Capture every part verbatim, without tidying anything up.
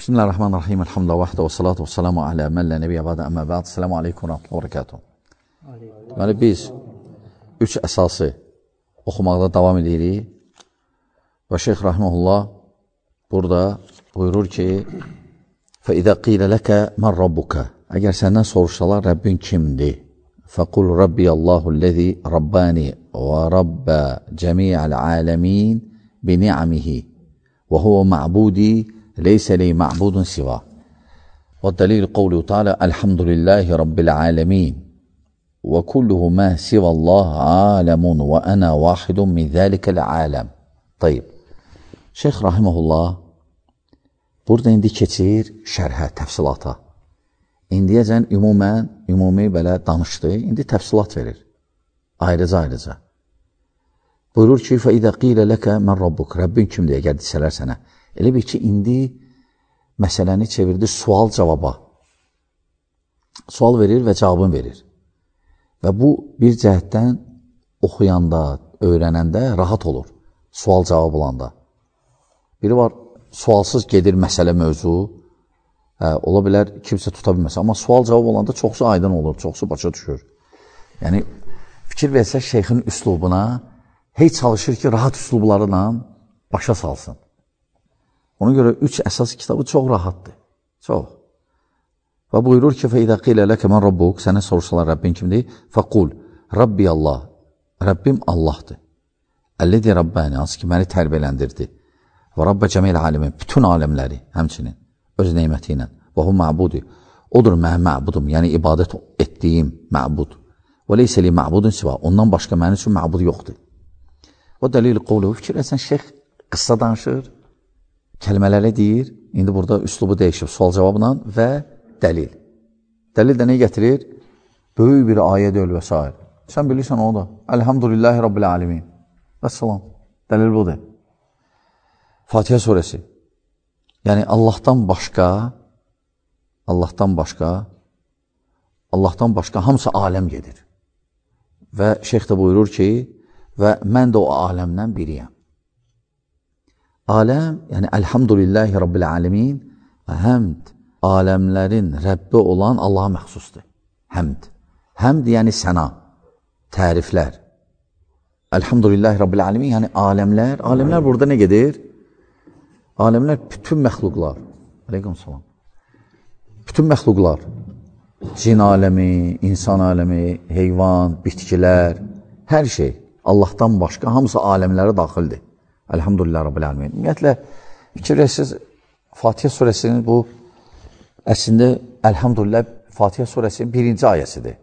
Bismillahirrahmanirrahim. Elhamdülillah vahdə və salatu və salamu alə mən lə nəbiyyə bədə əmmə bəd. Selamu aleykum və rəhmətullah və bərəkatuhu. Deməli, biz üç əsası oxumaqda davam edirik və Şeyx Rahiməhullah burada buyurur ki, فَإِذَا قِيلَ لَكَ مَنْ رَبُّكَ Əgər səndən soruşsalar, Rəbbin kimdir? فَقُلْ رَبِّيَ اللّٰهُ الَّذِي رَبَّانِ وَرَبَّ جَمِيعَ الْعَالَمِينَ بِنِعَمِهِ وَهُوَ مَعْبُودِي ليس لي معبود سواه والدليل قوله تعالى الحمد لله رب العالمين وكله ما سوى الله عالم وأنا واحد من ذلك العالم. Tayyib. Şeyx Rahiməhullah burada indi keçir şərhə, təfsilata. İndiyəcən ümumən, ümumi belə danışdı, indi təfsilat verir. Ayrıca-ayrıca. Buyurur ki, فَإِذَا قِيلَ لَكَ مَنْ رَبُّكَ Rəbbin kimdir, əgər desələr sənə. Elə bir ki, indi məsələni çevirdi sual-cavaba. Sual verir və cavabını verir. Və bu, bir cəhətdən oxuyanda, öyrənəndə rahat olur. Sual-cavab olanda. Biri var, sualsız gedir məsələ mövzu, hə, ola bilər, kimsə tuta bilməsə. Amma sual-cavab olanda çoxsu aydın olur, çoxsu başa düşür. Yəni, fikir versə şeyxin üslubuna, heç çalışır ki, rahat üslublarla başa salsın. Ona görə üç əsas kitabı çox rahatdır. Çox. Və buyurur ki, فَإِذَا قِيلَ لَكَ مَنْ رَبُّكَ Sənə soruşsalar, Rəbbin kimdir? فَقُلْ رَبِّيَ اللّٰهِ Rəbbim Allahdır. Əlləzi Rabbəni, hansı ki, məni tərbiyələndirdi. Və Rabbə cəmiyəl aləmin, bütün aləmləri, həmçinin, öz neyməti ilə. Və hu mə'budi, odur mənim mə'budum, yəni ibadət etdiyim mə'bud. Və leysə li mə'budun siva, ondan başqa mənim üçün mə'bud yoxdur. Və dəlil qovluhu, fikir etsən, şeyx qıssa danışır, kəlmələri deyir, indi burada üslubu dəyişib sual-cavabla və dəlil. Dəlil də nə gətirir? Böyük bir ayə deyil və s. Sən bilirsən o da. Elhamdülillahi Rabbil alemin. Vəssalam. Dəlil budur. Fatihə surəsi. Yəni Allahdan başqa, Allahdan başqa, Allahdan başqa hamısı aləm gedir. Və şeyx də buyurur ki, və mən də o aləmdən biriyəm. Aləm, yəni Elhamdülillahi Rabbil alemin, həmd, aləmlərin Rəbbi olan Allaha məxsusdur. Həmd. Həmd, yəni səna, təriflər. Elhamdülillahi Rabbil alemin, yəni aləmlər. Aləmlər burada nə gedir? Aləmlər bütün məxluqlar. Aleyküm salam. Bütün məxluqlar. Cin aləmi, insan aləmi, heyvan, bitkilər, hər şey Allahdan başqa hamısı aləmlərə daxildir. Elhamdülillah Rabbil alemin. Ümumiyyətlə, fikirləşsiniz, Fatihə surəsinin bu, əslində, Elhamdülillah, Fatihə surəsinin birinci ayəsidir.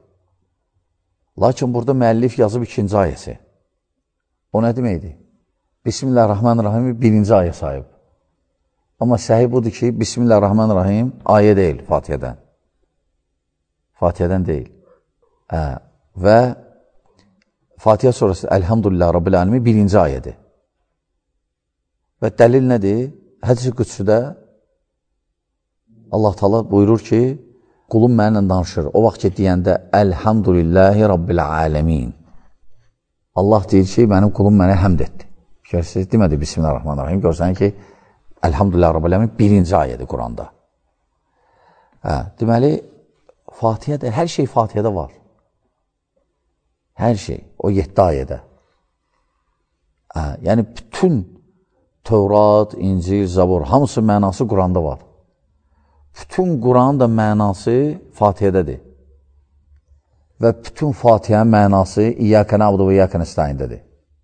Lakin burada müəllif yazıb ikinci ayəsi. O nə deməkdir? Bismillahirrahmanirrahim birinci ayə sahib. Amma səhih budur ki, Bismillahirrahmanirrahim ayə deyil Fatihədən. Fatihədən deyil. Hə. Və Fatihə surəsi Elhamdülillah Rabbil alemin birinci ayədir. Və dəlil nədir? Hədis-i Qüdsüdə Allah Teala buyurur ki, qulum mənimlə danışır. O vaxt ki, deyəndə Elhamdülillahi Rabbil alemin. Allah deyir ki, mənim qulum mənə həmd etdi. Görürsünüz, demədi Bismillahirrahmanirrahim. Görsən ki, Elhamdülillah Rabbil alemin birinci ayədir Quranda. Hə, deməli, Fatihədə, hər şey Fatihədə var. Hər şey, o yeddi ayədə. Hə, yəni, bütün Tövrat, İncil, Zabur, hamısı mənası Quranda var. Bütün Quranın da mənası Fatihədədir. Və bütün Fatihənin mənası İyyəkə nə'budu və İyyəkə nəstə'indədir.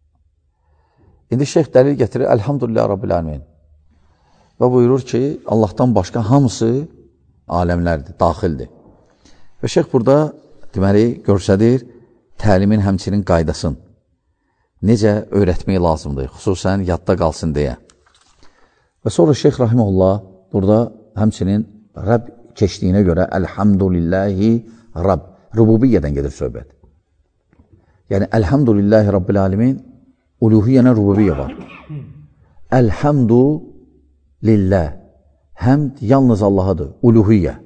İndi şeyx dəlil gətirir, Elhamdülillah Rabbil alemin. Və buyurur ki, Allahdan başqa hamısı aləmlərdir, daxildir. Və şeyx burada, deməli, görsədir, təlimin həmçinin qaydasın. Necə öyrətmək lazımdır, xüsusən yadda qalsın deyə. Və sonra Şeyx Rahiməhullah burada həmçinin Rəbb keçdiyinə görə Elhamdülillahi Rabb, rububiyyədən gedir söhbət. Yəni, Elhamdülillahi Rabbil alemin, uluhiyyənə rububiyyə var. Elhamdu lillah, həmd yalnız Allahadır, uluhiyyə.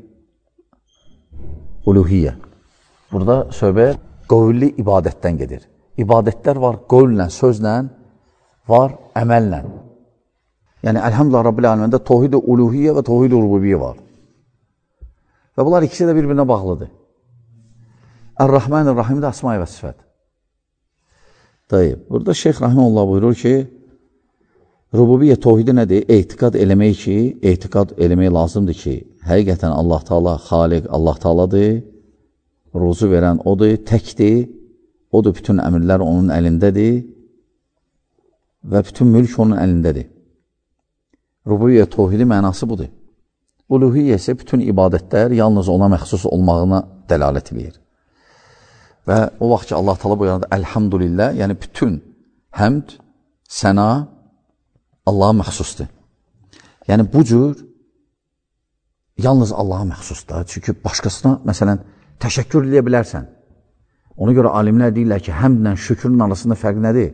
Uluhiyyə. Burada söhbət qövlü ibadətdən gedir. İbadətlər var qövllə, sözlə, var əməllə. Yəni, Əlhamdülillah Rabbil aləmində tohid-i uluhiyyə və tohid-i rububiyyə var. Və bunlar ikisi də bir-birinə bağlıdır. Ər-Rahman-ər-Rahim də əsma-i və sifət. Dayıb, burada Şeyx Rahimullah buyurur ki, rububiyyə tohidi nədir? Etiqad eləmək ki, etiqad eləmək lazımdır ki, həqiqətən Allah Taala xaliq Allah Taaladır, ruzu verən odur, təkdir, odur, bütün əmrlər onun əlindədir və bütün mülk onun əlindədir. Rububiyyə tohidi mənası budur. Uluhiyyə isə bütün ibadətlər yalnız ona məxsus olmağına dəlalət edir. Və o vaxt ki, Allah Taala buyuranda Əlhamdülillah, yəni bütün həmd, səna Allaha məxsusdur. Yəni bu cür yalnız Allaha məxsusdur. Çünki başqasına, məsələn, təşəkkür edə bilərsən. Ona görə alimlər deyirlər ki, həmdlə şükrün arasında fərq nədir?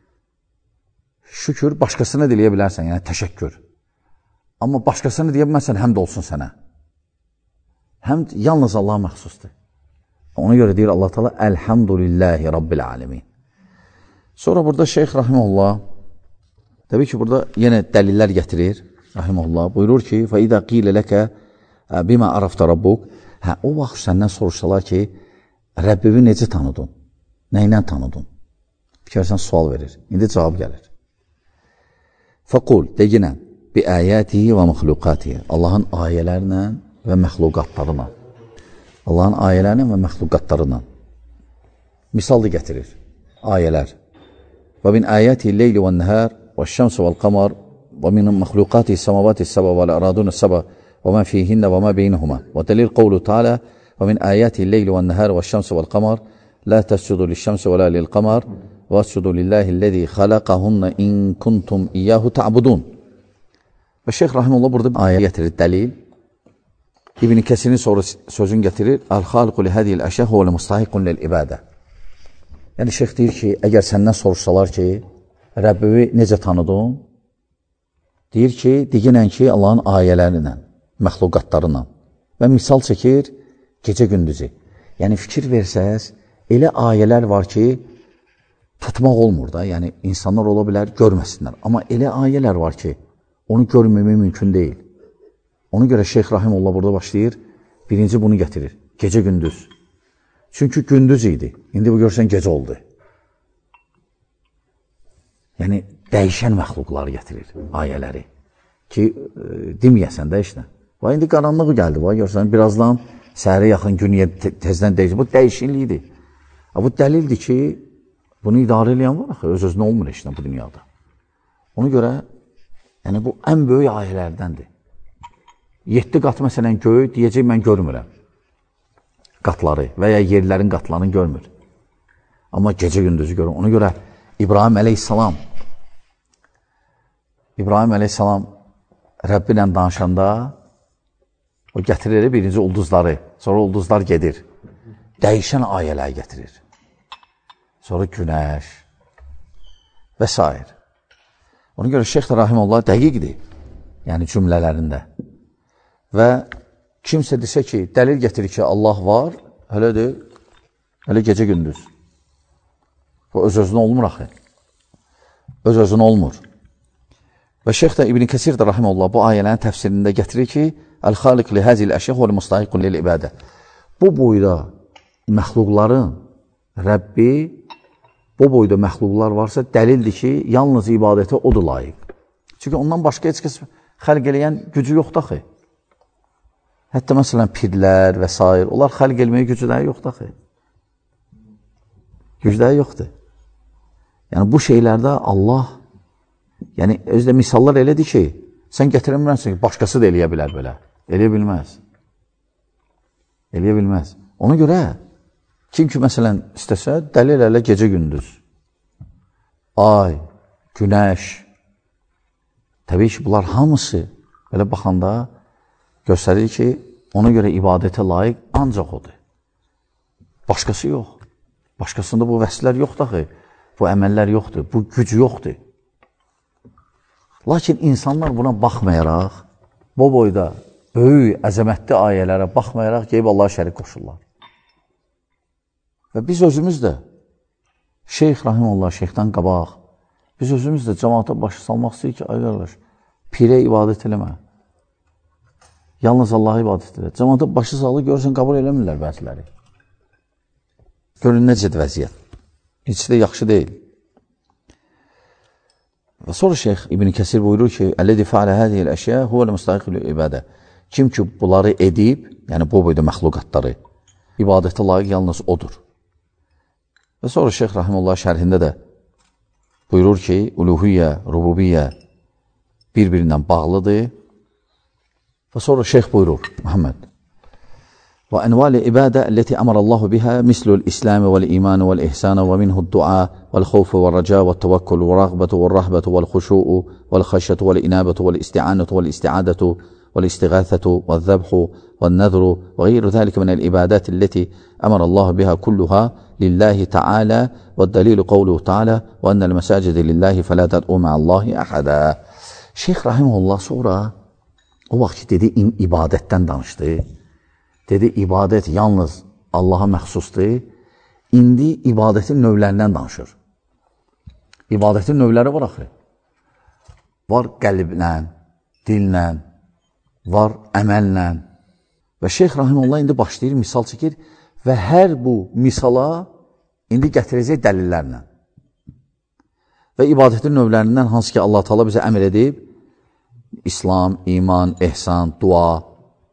Şükür başqasına deyə bilərsən, yəni təşəkkür. Amma başqasını deyə bilməsən, həmd olsun sənə. Həmd yalnız Allaha məxsusdur. Ona görə deyir Allah Taala Əlhamdülillahi Rabbil alemin. Sonra burada Şeyx Rahimullah təbii ki, burada yenə dəlillər gətirir. Rahimullah buyurur ki, فَإِذَا قِيلَ لَكَ بِمَا عَرَفْتَ رَبُّكَ Hə, o vaxt səndən soruşsalar ki, Rəbbivi necə tanıdın? Nə ilə tanıdın? Fikirsən sual verir. İndi cavab gəlir. فَقُل Deginə بِآيَاتِهِ وَمَخْلُقَاتِهِ Allahın ayələrlə və məxluqatlarına. Allahın ayələrlə və məxluqatlarına. Misal da gətirir. Ayələr. وَمِنْ آيَاتِهِ اللَّيْلِ وَالنَّهَارِ وَالشَّمْسُ وَالْقَمَرِ وَمِنْ مَخْلُقَاتِهِ السَّمَاوَاتِ السَّبْعُ وَالْأَرْضُونَ السَّبْعُ وَمَا فِيهِنَّ وَمَا بَيْنَهُمَا وَدَلِيلُ قَوْلُهُ تَعَالَى وَمِنْ آيَاتِهِ اللَّيْلِ وَالنَّهَارِ وَالشَّمْسِ وَالْقَمَرِ لَا تَسْجُدُوا لِلشَّمْسِ وَلَا لِلْقَمَرِ وَاسْجُدُوا لِلَّهِ الَّذِي خَلَقَهُنَّ إِنْ كُنْتُمْ إِيَّاهُ تَعْبُدُونَ Və Şeyx Rahimullah burada ayə gətirir, dəlil. İbn-i Kəsirin sonra sözün gətirir. Əl-xaliqu li-hədiyil əşyəh və mustahiqun lil-ibadə. Yəni Şeyx deyir ki, əgər səndən soruşsalar ki, Rəbbivi necə tanıdın? Deyir ki, deginən ki, Allahın ayələrinə, məxluqatlarına və misal çəkir gecə-gündüzü. Yəni fikir versəz, elə ayələr var ki, tutmaq olmur da, yəni insanlar ola bilər, görməsinlər. Amma elə ayələr var ki, onu görməmək mümkün deyil. Ona görə Şeyx Rahimullah burada başlayır, birinci bunu gətirir, gecə-gündüz. Çünki gündüz idi, indi bu görsən gecə oldu. Yəni, dəyişən məxluqları gətirir, ayələri. Ki, e, deməyəsən də işlə. Və indi qaranlıq gəldi, və görsən, birazdan səhərə yaxın günüyə te tezdən dəyişir. Bu dəyişinliyidir. Bu dəlildir ki, bunu idarə edən var, axı, öz-özünə olmur işlə bu dünyada. Ona görə, yəni bu ən böyük ayələrdəndir. Yeddi qat məsələn göy, deyəcək mən görmürəm. Qatları və ya yerlərin qatlarını görmür. Amma gecə-gündüzü görür. Ona görə İbrahim əleyhissalam İbrahim əleyhissalam Rəbbi ilə danışanda o gətirir birinci ulduzları, sonra ulduzlar gedir. Dəyişən ayələr gətirir. Sonra günəş və s. Ona görə Şeyx Rahimullah dəqiqdir, yəni cümlələrində. Və kimsə desə ki, dəlil gətirir ki, Allah var, elədir, elə gecə-gündüz. Bu öz-özünə olmur axı. Öz-özünə olmur. Və Şeyx də İbn Kəsir də Rahimullah bu ayələrin təfsirində gətirir ki, Əl-xaliq li həzil əşyəh və mustahiqun lil ibadə. Bu boyda məxluqların Rəbbi, bu boyda məxluqlar varsa, dəlildir ki, yalnız ibadətə odur layiq. Çünki ondan başqa heç kəs xəlq eləyən gücü yoxdur axı. Hətta məsələn pirlər və s. onlar xəlq elməyə gücləri yoxdur axı. Gücləri yoxdur. Yəni bu şeylərdə Allah, yəni özdə misallar elədir ki, sən gətirəmirənsən ki, başqası da eləyə bilər belə. Eləyə bilməz. Eləyə bilməz. Ona görə kim ki, məsələn, istəsə, dəlil elə gecə-gündüz, ay, günəş, təbii ki, bunlar hamısı belə baxanda göstərir ki, ona görə ibadətə layiq ancaq odur. Başqası yox. Başqasında bu vəslər yoxdur axı, bu əməllər yoxdur, bu güc yoxdur. Lakin insanlar buna baxmayaraq, bu boyda böyük, əzəmətli ayələrə baxmayaraq, deyib Allaha şərik qoşurlar. Və biz özümüz də, Şeyx Rahimullah, Şeyxdən qabaq, biz özümüz də cəmaata başı salmaq istəyir ki, ay qardaş, Pirə ibadət eləmə. Yalnız Allah'a ibadət elə. Cəmaata başı sağlı görürsən, qəbul eləmirlər bəziləri. Görün necədir vəziyyət. Heç də yaxşı deyil. Və sonra Şeyx İbn Kəsir buyurur ki, "Əlləzi fəalə hədiyəl əşya huvəl müstəhiqül ibadə." Kim ki bunları edib, yəni bu boyda məxluqatları ibadətə layiq yalnız odur. Və sonra Şeyx Rahimullah şərhində də buyurur ki, uluhiyyə, rububiyyə bir-birindən bağlıdır. Və sonra Şeyx buyurur, Muhammed, və ənvali ibadə əlləti əmərəllahu bihə mislul İsləmi vəl-imanı vəl-ihsanı və minhud dua vəl-xawfu vəl-rəca vəl-təvəkkül vəl-rəğbətu vəl-rəhbətu vəl-xuşu'u vəl-xəşyətu vəl-inabətu vəl-isti'anətu vəl-isti'adətu vəl-istiğathətu vəl-zəbhu vəl-nəzru və qeyru zəlikə minəl ibadət əlləti əmərəllahu bihə kulluha lillahi ta'ala və-dəlilu qavluhu ta'ala və ennəl məsəcidi lillahi fələ təd'u mə'allahi əhədə. Şeyx Rahimullah sonra o vaxt ki, dedi, ibadətdən danışdı. Dedi, ibadət yalnız Allaha məxsusdur. İndi ibadətin növlərindən danışır. İbadətin növləri var axı. Var qəlblə, dillə, var əməllə. Və Şeyx Rahimullah indi başlayır, misal çəkir və hər bu misala indi gətirəcək dəlillərlə. Və ibadətin növlərindən hansı ki, Allah Teala bizə əmr edib, İslam, iman, ehsan, dua,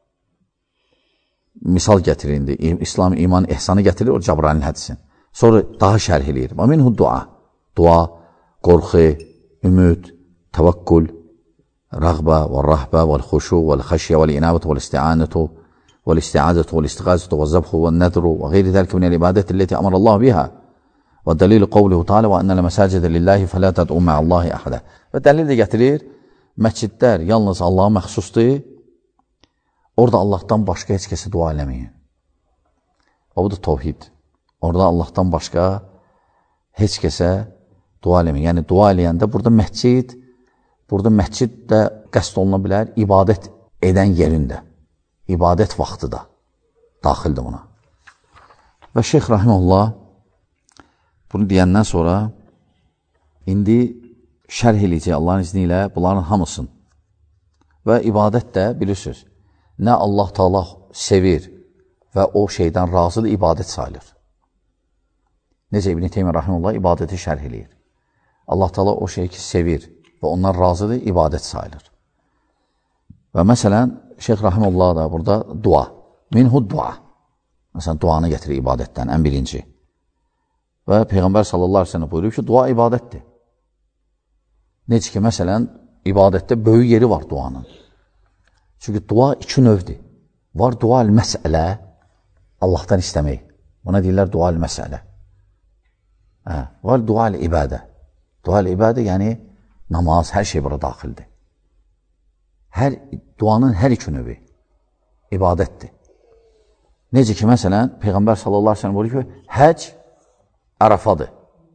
misal gətirir indi. İslam, iman, ehsanı gətirir, o Cəbrailin hədisin. Sonra daha şərh eləyir. Və minhu dua, dua, qorxu, ümid, təvəkkül, rəğbə, vəl-rəhbə, vəl-xuşu, vəl-xəşyə, vəl-inabət, vəl-isti'anətu, vəl-isti'adətu, vəl-istiğazətu, vəl-zəbxu, vəl-nəzru, və qeyri dəlikə minəl ibadət illəti əmərəllahu bihə. Və dəlilu qavluhu ta'ala və ennəl məsəcidə lillahi fələ təd'u mə'allahi əhədə. Və dəlil də gətirir, məscidlər yalnız Allaha məxsusdur, orada Allahdan başqa heç kəsə dua eləməyin. Və bu da tövhid. Orada Allahdan başqa heç kəsə dua eləməyin. Yəni, dua eləyəndə burada məscid, burada məscid də qəsd oluna bilər, ibadət edən yerində, ibadət vaxtı da daxildir buna. Və Şeyx Rahimullah bunu deyəndən sonra indi şərh eləyəcək Allahın izni ilə bunların hamısını. Və ibadət də bilirsiniz, nə Allah Teala sevir və o şeydən razıdır, ibadət sayılır. Necə İbn Teymiyyə Rahimullah ibadəti şərh eləyir. Allah Teala o şeyi ki sevir və ondan razıdır, ibadət sayılır. Və məsələn, Şeyx Rahimullah da burada dua, minhu dua. Məsələn, duanı gətirir ibadətdən, ən birinci. Və Peyğəmbər sallallahu aleyhi ve sellem buyuruyor ki, dua ibadətdir. Necə ki, məsələn, ibadətdə böyük yeri var duanın. Çünki dua iki növdür. Var dua-ül məsələ, Allahdan istəmək. Buna deyirlər dua-ül məsələ. Hə, var dua-ül ibadə. Dua-ül ibadə, yəni namaz, hər şey bura daxildir. Hər, duanın hər iki növü ibadətdir. Necə ki, məsələn, Peyğəmbər sallallahu aleyhi ve sellem buyuruyor ki, həc Ərafadır.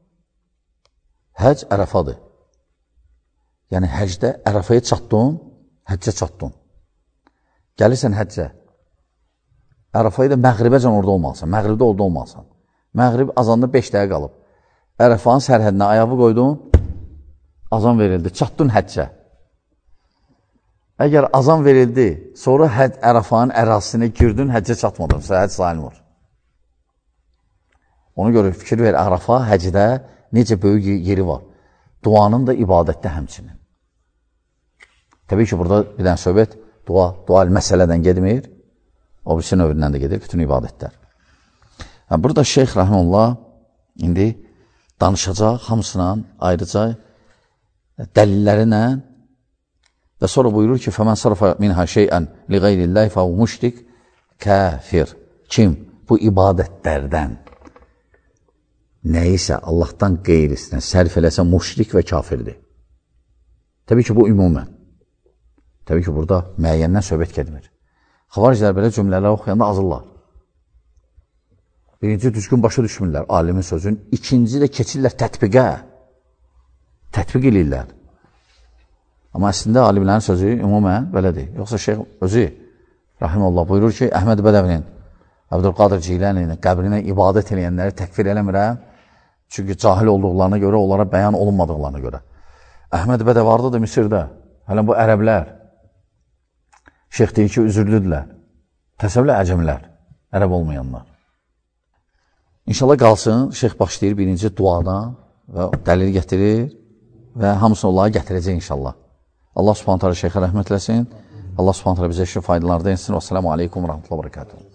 Həc Ərafadır. Yəni, həcdə Ərafaya çatdın, həccə çatdın. Gəlirsən həccə. Ərafayı da məğribəcən orada olmalısan, məğribdə orada olmalısan. Məğrib azanda beş dəqiqə qalıb. Ərafanın sərhədinə ayağı qoydun, azan verildi, çatdın həccə. Əgər azan verildi, sonra həc Ərafanın ərazisinə girdin, həccə çatmadın, həcc sayılmır. Ona görə fikir ver, Ərafa, həcdə necə böyük yeri var. Duanın da ibadətdə həmçinin. Təbii ki, burada bir dənə söhbət, dua, dua məsələdən gedmir, o birisi növündən də gedir, bütün ibadətlər. Yəni, burada Şeyx Rahimullah indi danışacaq, hamısına ayrıca dəlillərinə və sonra buyurur ki, فَمَنْ صَرَفَ مِنْهَا شَيْئًا لِغَيْرِ اللّٰهِ فَهُ مُشْرِكْ kafir. Kim bu ibadətlərdən nəyisə Allahdan qeyrisinə sərf eləsə müşrik və kafirdir. Təbii ki, bu ümumən. Təbii ki, burada müəyyəndən söhbət gedmir. Xavariclər belə cümlələr oxuyanda azırlar. Birinci, düzgün başa düşmürlər alimin sözün. İkinci də keçirlər tətbiqə. Tətbiq eləyirlər. Amma əslində alimlərin sözü ümumən belədir. Yoxsa şeyx özü, Rahimullah, buyurur ki, Əhməd Bədəvinin, Əbdülqadir Cilənin qəbrinə ibadət eləyənləri təkfir eləmirəm. Çünki cahil olduqlarına görə, onlara bəyan olunmadıqlarına görə. Əhməd Bədə vardı da Misirdə. Hələ bu ərəblər, şeyx deyir ki, üzürlüdürlər. Təsəvvürlə əcəmlər, ərəb olmayanlar. İnşallah qalsın, şeyx başlayır birinci duadan və dəlil gətirir və hamısını onlara gətirəcək inşallah. Allah subhanət hələ şeyxə rəhmət eləsin. Allah subhanət hələ bizə şifa faydalarda etsin. Və sələmu aleykum və rəhmətullah və bərəkatuhu.